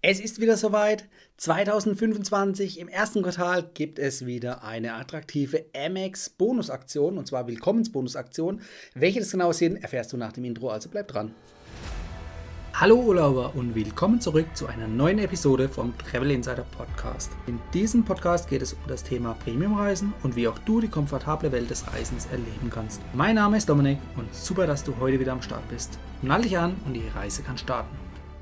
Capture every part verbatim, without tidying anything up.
Es ist wieder soweit. zwanzig fünfundzwanzig, im ersten Quartal gibt es wieder eine attraktive Amex-Bonusaktion, und zwar Willkommensbonusaktion. Welche das genau sind, erfährst du nach dem Intro, also bleib dran. Hallo Urlauber und willkommen zurück zu einer neuen Episode vom Travel Insider Podcast. In diesem Podcast geht es um das Thema Premiumreisen und wie auch du die komfortable Welt des Reisens erleben kannst. Mein Name ist Dominik und super, dass du heute wieder am Start bist. Nall dich an und die Reise kann starten.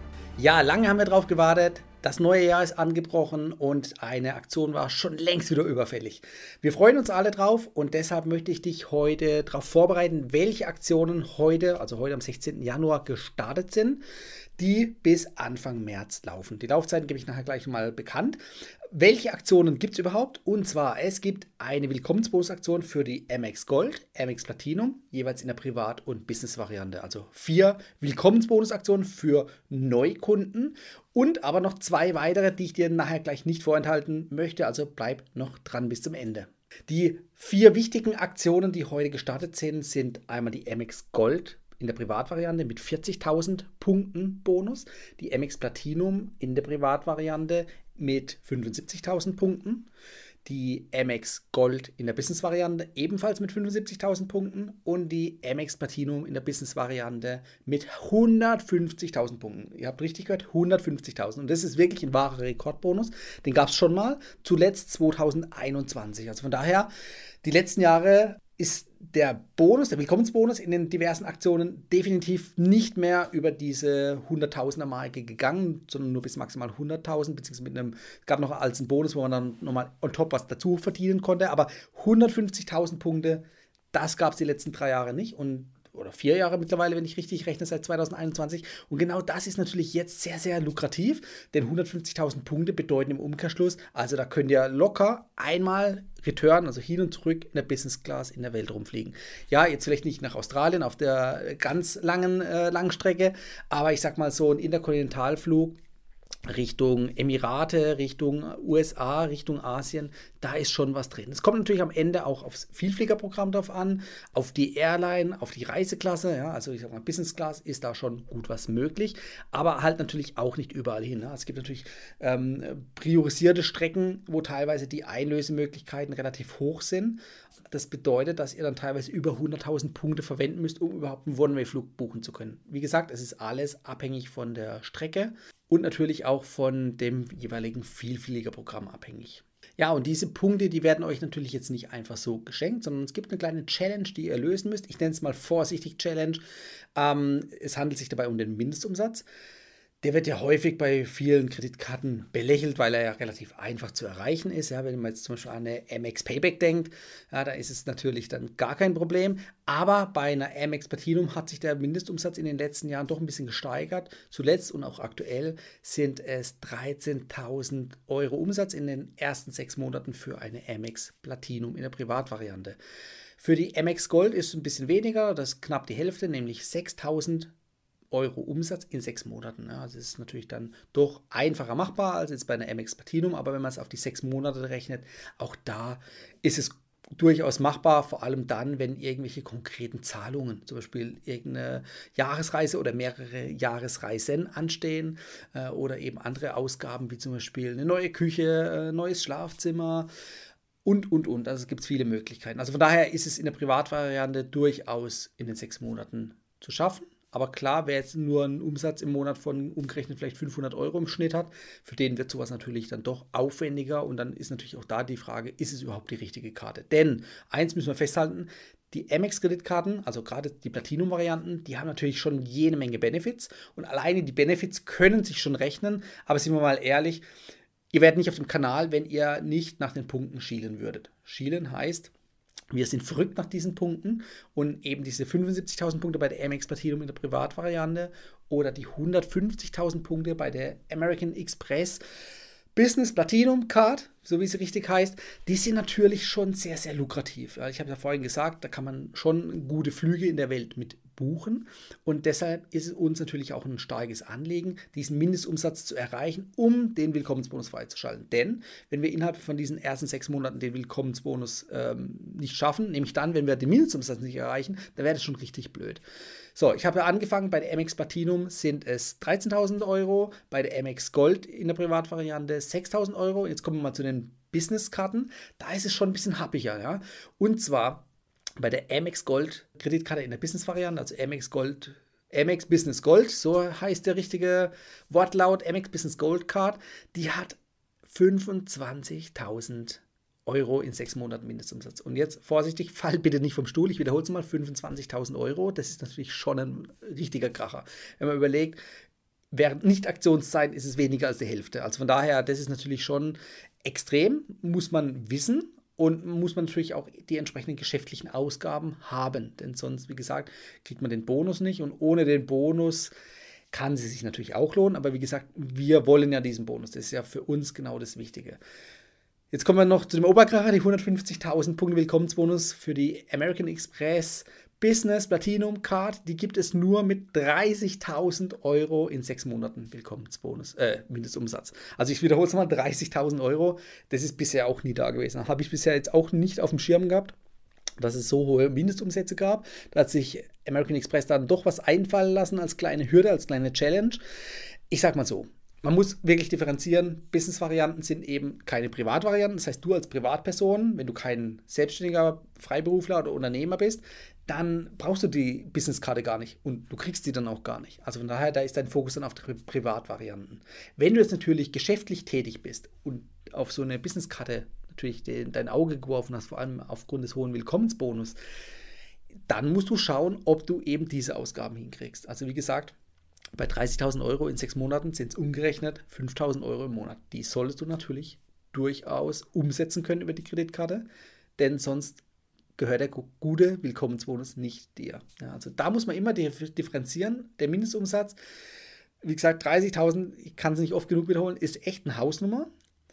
Ja, lange haben wir drauf gewartet. Das neue Jahr ist angebrochen und eine Aktion war schon längst wieder überfällig. Wir freuen uns alle drauf und deshalb möchte ich dich heute darauf vorbereiten, welche Aktionen heute, also heute am sechzehnten Januar, gestartet sind, die bis Anfang März laufen. Die Laufzeiten gebe ich nachher gleich mal bekannt. Welche Aktionen gibt es überhaupt? Und zwar, es gibt eine Willkommensbonusaktion für die Amex Gold, Amex Platinum, jeweils in der Privat- und Business-Variante. Also vier Willkommensbonusaktionen für Neukunden und aber noch zwei weitere, die ich dir nachher gleich nicht vorenthalten möchte. Also bleib noch dran bis zum Ende. Die vier wichtigen Aktionen, die heute gestartet sind, sind einmal die Amex Gold in der Privatvariante mit vierzigtausend Punkten Bonus, die Amex Platinum in der Privatvariante mit fünfundsiebzigtausend Punkten, die Amex Gold in der Business-Variante ebenfalls mit fünfundsiebzigtausend Punkten und die Amex Platinum in der Business-Variante mit hundertfünfzigtausend Punkten. Ihr habt richtig gehört, hundertfünfzigtausend. Und das ist wirklich ein wahrer Rekordbonus. Den gab es schon mal, zuletzt zweitausendeinundzwanzig. Also von daher, die letzten Jahre ist der Bonus, der Willkommensbonus in den diversen Aktionen definitiv nicht mehr über diese hunderttausender-Marke gegangen, sondern nur bis maximal hunderttausend, beziehungsweise mit einem, es gab noch als einen Bonus, wo man dann nochmal on top was dazu verdienen konnte, aber hundertfünfzigtausend Punkte, das gab es die letzten drei Jahre nicht und oder vier Jahre mittlerweile, wenn ich richtig rechne, seit zweitausendeinundzwanzig. Und genau das ist natürlich jetzt sehr, sehr lukrativ, denn hundertfünfzigtausend Punkte bedeuten im Umkehrschluss, also da könnt ihr locker einmal Return, also hin und zurück in der Business Class in der Welt rumfliegen. Ja, jetzt vielleicht nicht nach Australien auf der ganz langen äh, Langstrecke, aber ich sag mal so ein Interkontinentalflug Richtung Emirate, Richtung U S A, Richtung Asien, da ist schon was drin. Es kommt natürlich am Ende auch aufs Vielfliegerprogramm drauf an, auf die Airline, auf die Reiseklasse, ja, also ich sag mal Business Class ist da schon gut was möglich, aber halt natürlich auch nicht überall hin. Ja. Es gibt natürlich ähm, priorisierte Strecken, wo teilweise die Einlösemöglichkeiten relativ hoch sind. Das bedeutet, dass ihr dann teilweise über hunderttausend Punkte verwenden müsst, um überhaupt einen One-Way-Flug buchen zu können. Wie gesagt, es ist alles abhängig von der Strecke und natürlich auch von dem jeweiligen Vielfliegerprogramm abhängig. Ja, und diese Punkte, die werden euch natürlich jetzt nicht einfach so geschenkt, sondern es gibt eine kleine Challenge, die ihr lösen müsst. Ich nenne es mal vorsichtig Challenge. Ähm, es handelt sich dabei um den Mindestumsatz. Der wird ja häufig bei vielen Kreditkarten belächelt, weil er ja relativ einfach zu erreichen ist. Ja, wenn man jetzt zum Beispiel an eine Amex Payback denkt, ja, da ist es natürlich dann gar kein Problem. Aber bei einer Amex Platinum hat sich der Mindestumsatz in den letzten Jahren doch ein bisschen gesteigert. Zuletzt und auch aktuell sind es dreizehntausend Euro Umsatz in den ersten sechs Monaten für eine Amex Platinum in der Privatvariante. Für die Amex Gold ist es ein bisschen weniger, das ist knapp die Hälfte, nämlich sechstausend Euro Umsatz in sechs Monaten. Ja, also es ist natürlich dann doch einfacher machbar als jetzt bei einer Amex Platinum, aber wenn man es auf die sechs Monate rechnet, auch da ist es durchaus machbar, vor allem dann, wenn irgendwelche konkreten Zahlungen, zum Beispiel irgendeine Jahresreise oder mehrere Jahresreisen anstehen äh, oder eben andere Ausgaben, wie zum Beispiel eine neue Küche, äh, neues Schlafzimmer, und, und, und. Also es gibt viele Möglichkeiten. Also von daher ist es in der Privatvariante durchaus in den sechs Monaten zu schaffen. Aber klar, wer jetzt nur einen Umsatz im Monat von umgerechnet vielleicht fünfhundert Euro im Schnitt hat, für den wird sowas natürlich dann doch aufwendiger. Und dann ist natürlich auch da die Frage, ist es überhaupt die richtige Karte? Denn eins müssen wir festhalten, die Amex-Kreditkarten, also gerade die Platinum-Varianten, die haben natürlich schon jede Menge Benefits. Und alleine die Benefits können sich schon rechnen. Aber sind wir mal ehrlich, ihr werdet nicht auf dem Kanal, wenn ihr nicht nach den Punkten schielen würdet. Schielen heißt, wir sind verrückt nach diesen Punkten und eben diese fünfundsiebzigtausend Punkte bei der Amex Platinum in der Privatvariante oder die hundertfünfzigtausend Punkte bei der American Express Business Platinum Card, so wie sie richtig heißt, die sind natürlich schon sehr, sehr lukrativ. Ich habe ja vorhin gesagt, da kann man schon gute Flüge in der Welt mit buchen und deshalb ist es uns natürlich auch ein starkes Anliegen, diesen Mindestumsatz zu erreichen, um den Willkommensbonus freizuschalten. Denn wenn wir innerhalb von diesen ersten sechs Monaten den Willkommensbonus ähm, nicht schaffen, nämlich dann, wenn wir den Mindestumsatz nicht erreichen, dann wäre das schon richtig blöd. So, ich habe ja angefangen, bei der Amex Platinum sind es dreizehntausend Euro, bei der Amex Gold in der Privatvariante sechstausend Euro. Jetzt kommen wir mal zu den Businesskarten. Da ist es schon ein bisschen happiger, ja. Und zwar bei der Amex Gold Kreditkarte in der Business-Variante, also Amex Gold, Amex Business Gold, so heißt der richtige Wortlaut, Amex Business Gold Card, die hat fünfundzwanzigtausend Euro in sechs Monaten Mindestumsatz. Und jetzt vorsichtig, fall bitte nicht vom Stuhl, ich wiederhole es mal, fünfundzwanzigtausend Euro, das ist natürlich schon ein richtiger Kracher. Wenn man überlegt, während Nicht-Aktionszeit ist es weniger als die Hälfte. Also von daher, das ist natürlich schon extrem, muss man wissen. Und muss man natürlich auch die entsprechenden geschäftlichen Ausgaben haben. Denn sonst, wie gesagt, kriegt man den Bonus nicht. Und ohne den Bonus kann sie sich natürlich auch lohnen. Aber wie gesagt, wir wollen ja diesen Bonus. Das ist ja für uns genau das Wichtige. Jetzt kommen wir noch zu dem Oberkracher, die hundertfünfzigtausend Punkte Willkommensbonus für die American Express Business Platinum Card. Die gibt es nur mit dreißigtausend Euro in sechs Monaten Willkommensbonus, äh, Mindestumsatz. Also ich wiederhole es mal, dreißigtausend Euro, das ist bisher auch nie da gewesen. Habe ich bisher jetzt auch nicht auf dem Schirm gehabt, dass es so hohe Mindestumsätze gab. Da hat sich American Express dann doch was einfallen lassen als kleine Hürde, als kleine Challenge. Ich sag mal so, man muss wirklich differenzieren. Business-Varianten sind eben keine Privatvarianten. Das heißt, du als Privatperson, wenn du kein selbstständiger Freiberufler oder Unternehmer bist, dann brauchst du die Businesskarte gar nicht und du kriegst die dann auch gar nicht. Also von daher, da ist dein Fokus dann auf die Privatvarianten. Wenn du jetzt natürlich geschäftlich tätig bist und auf so eine Businesskarte natürlich den, dein Auge geworfen hast, vor allem aufgrund des hohen Willkommensbonus, dann musst du schauen, ob du eben diese Ausgaben hinkriegst. Also wie gesagt, bei dreißigtausend Euro in sechs Monaten sind es umgerechnet fünftausend Euro im Monat. Die solltest du natürlich durchaus umsetzen können über die Kreditkarte, denn sonst gehört der gute Willkommensbonus nicht dir. Ja, also da muss man immer differenzieren. Der Mindestumsatz, wie gesagt, dreißigtausend, ich kann es nicht oft genug wiederholen, ist echt eine Hausnummer.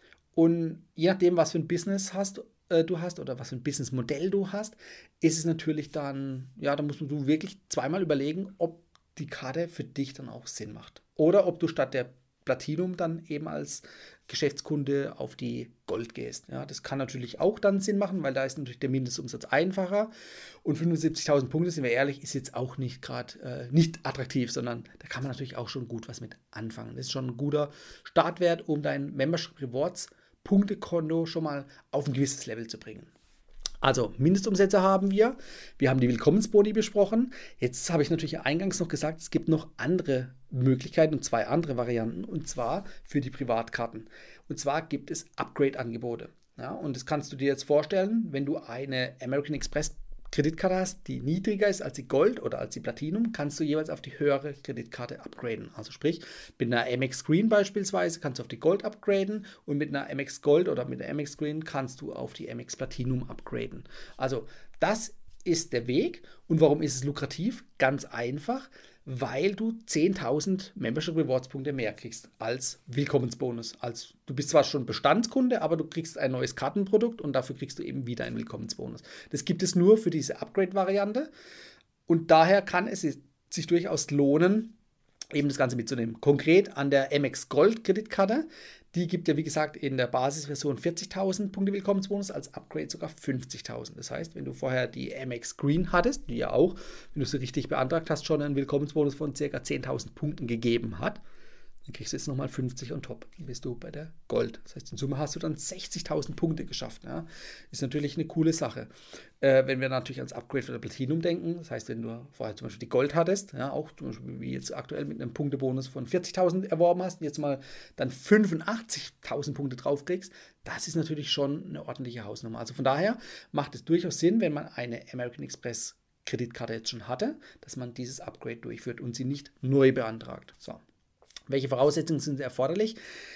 Und je nachdem, was für ein Business hast, äh, du hast oder was für ein Businessmodell du hast, ist es natürlich dann, ja, da musst du wirklich zweimal überlegen, ob die Karte für dich dann auch Sinn macht. Oder ob du statt der Platinum dann eben als Geschäftskunde auf die Gold gehst. Ja, das kann natürlich auch dann Sinn machen, weil da ist natürlich der Mindestumsatz einfacher. Und fünfundsiebzigtausend Punkte, sind wir ehrlich, ist jetzt auch nicht gerade äh, nicht attraktiv, sondern da kann man natürlich auch schon gut was mit anfangen. Das ist schon ein guter Startwert, um dein Membership Rewards Punktekonto schon mal auf ein gewisses Level zu bringen. Also Mindestumsätze haben wir. Wir haben die Willkommensboni besprochen. Jetzt habe ich natürlich eingangs noch gesagt, es gibt noch andere Möglichkeiten und zwei andere Varianten, und zwar für die Privatkarten. Und zwar gibt es Upgrade-Angebote. Ja, und das kannst du dir jetzt vorstellen, wenn du eine American Express Kreditkarte hast, die niedriger ist als die Gold oder als die Platinum, kannst du jeweils auf die höhere Kreditkarte upgraden. Also sprich, mit einer Amex Green beispielsweise kannst du auf die Gold upgraden und mit einer Amex Gold oder mit einer Amex Green kannst du auf die Amex Platinum upgraden. Also das ist der Weg. Und warum ist es lukrativ? Ganz einfach, weil du zehntausend Membership Rewards Punkte mehr kriegst als Willkommensbonus. Als, du bist zwar schon Bestandskunde, aber du kriegst ein neues Kartenprodukt und dafür kriegst du eben wieder einen Willkommensbonus. Das gibt es nur für diese Upgrade-Variante und daher kann es sich durchaus lohnen, eben das Ganze mitzunehmen. Konkret an der Amex Gold Kreditkarte, die gibt ja wie gesagt in der Basisversion vierzigtausend Punkte Willkommensbonus, als Upgrade sogar fünfzigtausend. Das heißt, wenn du vorher die Amex Green hattest, die ja auch, wenn du sie richtig beantragt hast, schon einen Willkommensbonus von ca. zehntausend Punkten gegeben hat, dann kriegst du jetzt nochmal fünfzig on top. Dann bist du bei der Gold. Das heißt, in Summe hast du dann sechzigtausend Punkte geschafft. Ja? Ist natürlich eine coole Sache. Äh, wenn wir natürlich ans Upgrade für der Platinum denken, das heißt, wenn du vorher zum Beispiel die Gold hattest, ja, auch zum Beispiel wie jetzt aktuell mit einem Punktebonus von vierzigtausend erworben hast und jetzt mal dann fünfundachtzigtausend Punkte draufkriegst, das ist natürlich schon eine ordentliche Hausnummer. Also von daher macht es durchaus Sinn, wenn man eine American Express Kreditkarte jetzt schon hatte, dass man dieses Upgrade durchführt und sie nicht neu beantragt. So. Welche Voraussetzungen sind erforderlich?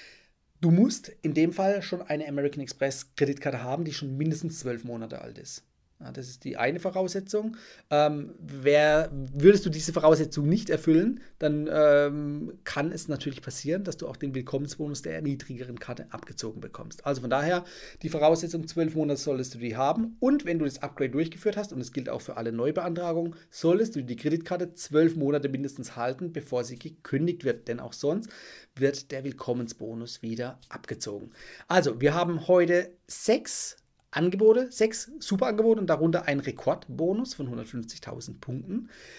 Du musst in dem Fall schon eine American Express Kreditkarte haben, die schon mindestens zwölf Monate alt ist. Ja, das ist die eine Voraussetzung. Ähm, wer, würdest du diese Voraussetzung nicht erfüllen, dann ähm, kann es natürlich passieren, dass du auch den Willkommensbonus der niedrigeren Karte abgezogen bekommst. Also von daher, die Voraussetzung zwölf Monate solltest du die haben. Und wenn du das Upgrade durchgeführt hast, und das gilt auch für alle Neubeantragungen, solltest du die Kreditkarte zwölf Monate mindestens halten, bevor sie gekündigt wird. Denn auch sonst wird der Willkommensbonus wieder abgezogen. Also, wir haben heute sechs Angebote, sechs super Angebote und darunter ein Rekordbonus von hundertfünfzigtausend Punkten.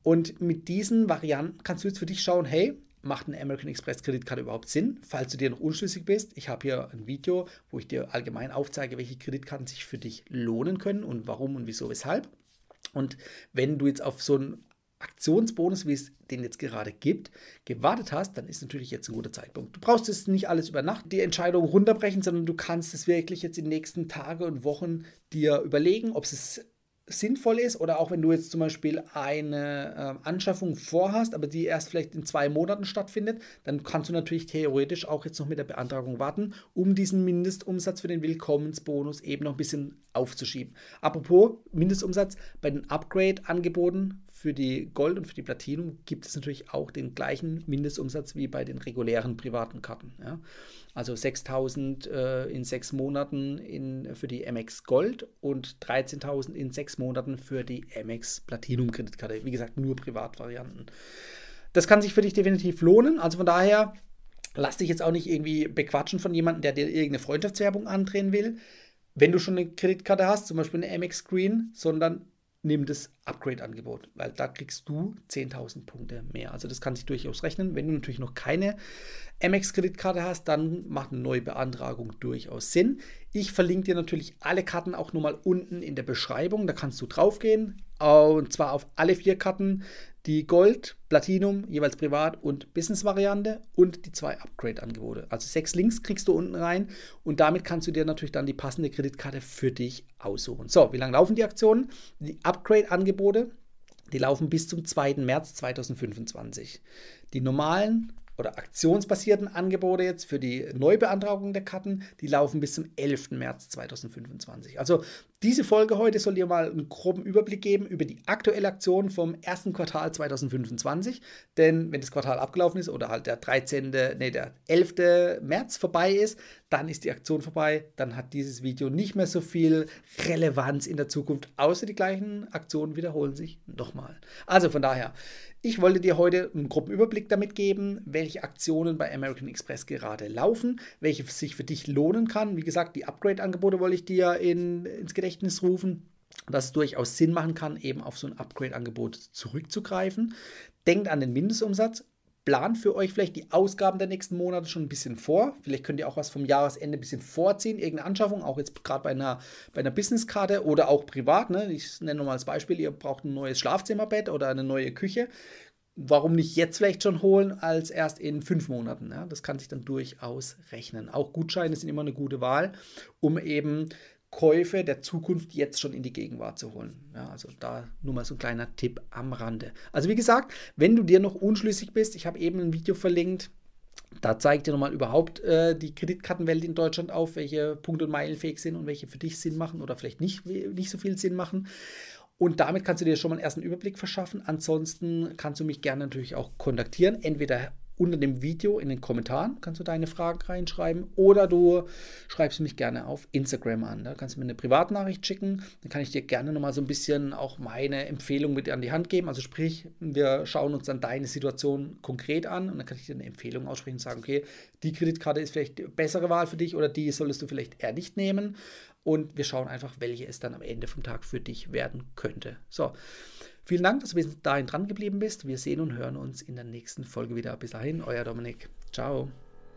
Und mit diesen Varianten kannst du jetzt für dich schauen, hey, macht eine American Express Kreditkarte überhaupt Sinn? Falls du dir noch unschlüssig bist, ich habe hier ein Video, wo ich dir allgemein aufzeige, welche Kreditkarten sich für dich lohnen können und warum und wieso, weshalb. Und wenn du jetzt auf so einen Aktionsbonus, wie es den jetzt gerade gibt, gewartet hast, dann ist natürlich jetzt ein guter Zeitpunkt. Du brauchst es nicht alles über Nacht, die Entscheidung runterbrechen, sondern du kannst es wirklich jetzt in den nächsten Tagen und Wochen dir überlegen, ob es sinnvoll ist oder auch wenn du jetzt zum Beispiel eine äh, Anschaffung vorhast, aber die erst vielleicht in zwei Monaten stattfindet, dann kannst du natürlich theoretisch auch jetzt noch mit der Beantragung warten, um diesen Mindestumsatz für den Willkommensbonus eben noch ein bisschen aufzuschieben. Apropos Mindestumsatz, bei den Upgrade-Angeboten für die Gold und für die Platinum gibt es natürlich auch den gleichen Mindestumsatz wie bei den regulären privaten Karten. Ja? Also sechstausend äh, in sechs Monaten in, für die Amex Gold und dreizehntausend in sechs Monaten für die Amex Platinum Kreditkarte. Wie gesagt, nur Privatvarianten. Das kann sich für dich definitiv lohnen. Also von daher, lass dich jetzt auch nicht irgendwie bequatschen von jemandem, der dir irgendeine Freundschaftswerbung andrehen will, wenn du schon eine Kreditkarte hast, zum Beispiel eine Amex Green, sondern nimm das Upgrade-Angebot, weil da kriegst du zehntausend Punkte mehr. Also das kann sich durchaus rechnen. Wenn du natürlich noch keine Amex-Kreditkarte hast, dann macht eine neue Beantragung durchaus Sinn. Ich verlinke dir natürlich alle Karten auch nochmal unten in der Beschreibung. Da kannst du draufgehen, und zwar auf alle vier Karten, die Gold, Platinum, jeweils Privat- und Business-Variante und die zwei Upgrade-Angebote. Also sechs Links kriegst du unten rein und damit kannst du dir natürlich dann die passende Kreditkarte für dich aussuchen. So, wie lange laufen die Aktionen? Die Upgrade-Angebote, die laufen bis zum zweiten März zweitausendfünfundzwanzig. Die normalen oder aktionsbasierten Angebote jetzt für die Neubeantragung der Karten, die laufen bis zum elften März zweitausendfünfundzwanzig. Also diese Folge heute soll dir mal einen groben Überblick geben über die aktuelle Aktion vom ersten Quartal zweitausendfünfundzwanzig. Denn wenn das Quartal abgelaufen ist oder halt der dreizehnte, nee, der elfte März vorbei ist, dann ist die Aktion vorbei. Dann hat dieses Video nicht mehr so viel Relevanz in der Zukunft, außer die gleichen Aktionen wiederholen sich nochmal. Also von daher, ich wollte dir heute einen groben Überblick damit geben, welche Aktionen bei American Express gerade laufen, welche sich für dich lohnen kann. Wie gesagt, die Upgrade-Angebote wollte ich dir in, ins Gedächtnis rufen, dass es durchaus Sinn machen kann, eben auf so ein Upgrade-Angebot zurückzugreifen. Denkt an den Mindestumsatz. Plant für euch vielleicht die Ausgaben der nächsten Monate schon ein bisschen vor. Vielleicht könnt ihr auch was vom Jahresende ein bisschen vorziehen, irgendeine Anschaffung, auch jetzt gerade bei einer, bei einer Businesskarte oder auch privat. Ne? Ich nenne nochmal als Beispiel, ihr braucht ein neues Schlafzimmerbett oder eine neue Küche. Warum nicht jetzt vielleicht schon holen, als erst in fünf Monaten? Ja? Das kann sich dann durchaus rechnen. Auch Gutscheine sind immer eine gute Wahl, um eben Käufe der Zukunft jetzt schon in die Gegenwart zu holen. Ja, also da nur mal so ein kleiner Tipp am Rande. Also wie gesagt, wenn du dir noch unschlüssig bist, ich habe eben ein Video verlinkt, da zeigt dir nochmal überhaupt äh, die Kreditkartenwelt in Deutschland auf, welche Punkte und Meilen fähig sind und welche für dich Sinn machen oder vielleicht nicht, nicht so viel Sinn machen. Und damit kannst du dir schon mal einen ersten Überblick verschaffen. Ansonsten kannst du mich gerne natürlich auch kontaktieren, entweder unter dem Video in den Kommentaren kannst du deine Fragen reinschreiben oder du schreibst mich gerne auf Instagram an. Da kannst du mir eine Privatnachricht schicken. Dann kann ich dir gerne nochmal so ein bisschen auch meine Empfehlung mit an die Hand geben. Also sprich, wir schauen uns dann deine Situation konkret an und dann kann ich dir eine Empfehlung aussprechen und sagen, okay, die Kreditkarte ist vielleicht die bessere Wahl für dich oder die solltest du vielleicht eher nicht nehmen. Und wir schauen einfach, welche es dann am Ende vom Tag für dich werden könnte. So. Vielen Dank, dass du bis dahin dran geblieben bist. Wir sehen und hören uns in der nächsten Folge wieder. Bis dahin, euer Dominik. Ciao.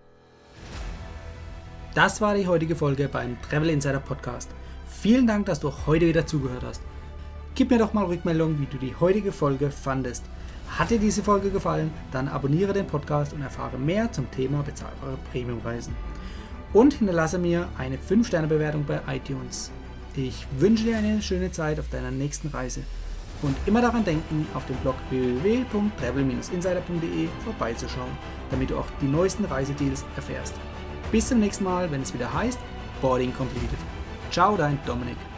Das war die heutige Folge beim Travel Insider Podcast. Vielen Dank, dass du heute wieder zugehört hast. Gib mir doch mal Rückmeldung, wie du die heutige Folge fandest. Hat dir diese Folge gefallen? Dann abonniere den Podcast und erfahre mehr zum Thema bezahlbare Premiumreisen. Und hinterlasse mir eine fünf Sterne Bewertung bei iTunes. Ich wünsche dir eine schöne Zeit auf deiner nächsten Reise. Und immer daran denken, auf dem Blog w w w punkt travel Bindestrich insider punkt de vorbeizuschauen, damit du auch die neuesten Reisedeals erfährst. Bis zum nächsten Mal, wenn es wieder heißt Boarding Completed. Ciao, dein Dominik.